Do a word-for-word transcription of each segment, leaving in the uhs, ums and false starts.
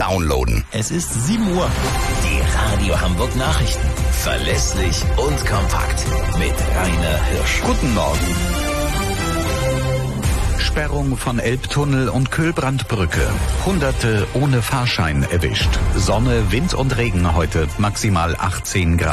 downloaden. Es ist sieben Uhr. Die Radio Hamburg Nachrichten. Verlässlich und kompakt. Mit Rainer Hirsch. Guten Morgen. Sperrung von Elbtunnel und Kühlbrandbrücke. Hunderte ohne Fahrschein erwischt. Sonne, Wind und Regen heute. Maximal achtzehn Grad.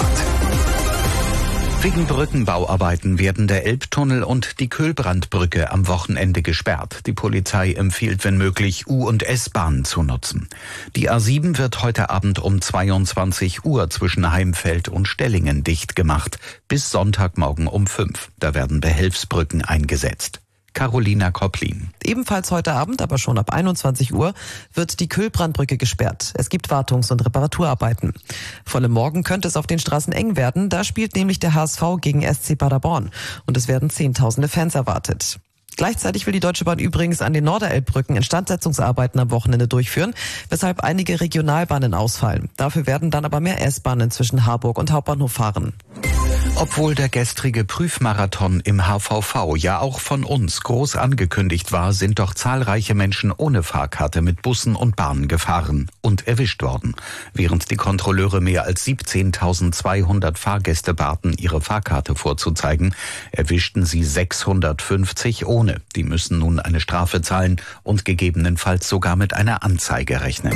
Wegen Brückenbauarbeiten werden der Elbtunnel und die Kühlbrandbrücke am Wochenende gesperrt. Die Polizei empfiehlt, wenn möglich, U- und S-Bahn zu nutzen. Die A sieben wird heute Abend um zweiundzwanzig Uhr zwischen Heimfeld und Stellingen dicht gemacht, bis Sonntagmorgen um fünf. Da werden Behelfsbrücken eingesetzt. Carolina Kopplin. Ebenfalls heute Abend, aber schon ab einundzwanzig Uhr, wird die Kühlbrandbrücke gesperrt. Es gibt Wartungs- und Reparaturarbeiten. Vor allem morgen könnte es auf den Straßen eng werden. Da spielt nämlich der H S V gegen S C Paderborn. Und es werden Zehntausende Fans erwartet. Gleichzeitig will die Deutsche Bahn übrigens an den Norderelbbrücken Instandsetzungsarbeiten am Wochenende durchführen, weshalb einige Regionalbahnen ausfallen. Dafür werden dann aber mehr S-Bahnen zwischen Harburg und Hauptbahnhof fahren. Obwohl der gestrige Prüfmarathon im H V V ja auch von uns groß angekündigt war, sind doch zahlreiche Menschen ohne Fahrkarte mit Bussen und Bahnen gefahren und erwischt worden. Während die Kontrolleure mehr als siebzehntausendzweihundert Fahrgäste baten, ihre Fahrkarte vorzuzeigen, erwischten sie sechshundertfünfzig ohne. Die müssen nun eine Strafe zahlen und gegebenenfalls sogar mit einer Anzeige rechnen.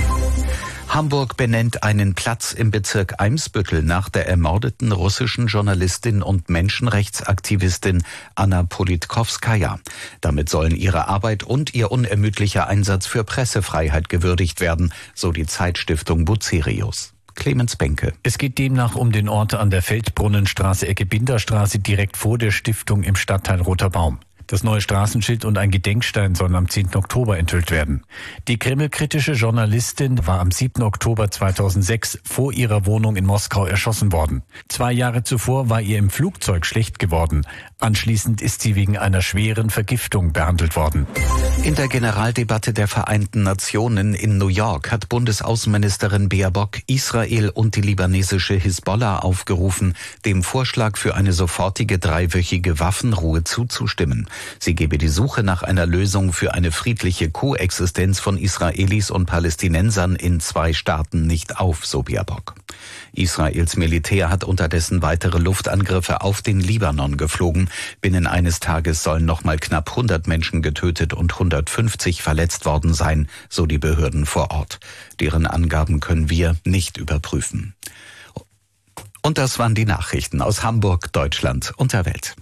Hamburg benennt einen Platz im Bezirk Eimsbüttel nach der ermordeten russischen Journalistin und Menschenrechtsaktivistin Anna Politkowskaja. Damit sollen ihre Arbeit und ihr unermüdlicher Einsatz für Pressefreiheit gewürdigt werden, so die Zeitstiftung Bucerius. Clemens Benke. Es geht demnach um den Ort an der Feldbrunnenstraße, Ecke Binderstraße, direkt vor der Stiftung im Stadtteil Roter Baum. Das neue Straßenschild und ein Gedenkstein sollen am zehnten Oktober enthüllt werden. Die kremlkritische Journalistin war am siebten Oktober zweitausendsechs vor ihrer Wohnung in Moskau erschossen worden. Zwei Jahre zuvor war ihr im Flugzeug schlecht geworden. Anschließend ist sie wegen einer schweren Vergiftung behandelt worden. In der Generaldebatte der Vereinten Nationen in New York hat Bundesaußenministerin Baerbock Israel und die libanesische Hisbollah aufgerufen, dem Vorschlag für eine sofortige dreiwöchige Waffenruhe zuzustimmen. Sie gebe die Suche nach einer Lösung für eine friedliche Koexistenz von Israelis und Palästinensern in zwei Staaten nicht auf, so Baerbock. Israels Militär hat unterdessen weitere Luftangriffe auf den Libanon geflogen. Binnen eines Tages sollen nochmal knapp hundert Menschen getötet und hundertfünfzig verletzt worden sein, so die Behörden vor Ort. Deren Angaben können wir nicht überprüfen. Und das waren die Nachrichten aus Hamburg, Deutschland und der Welt.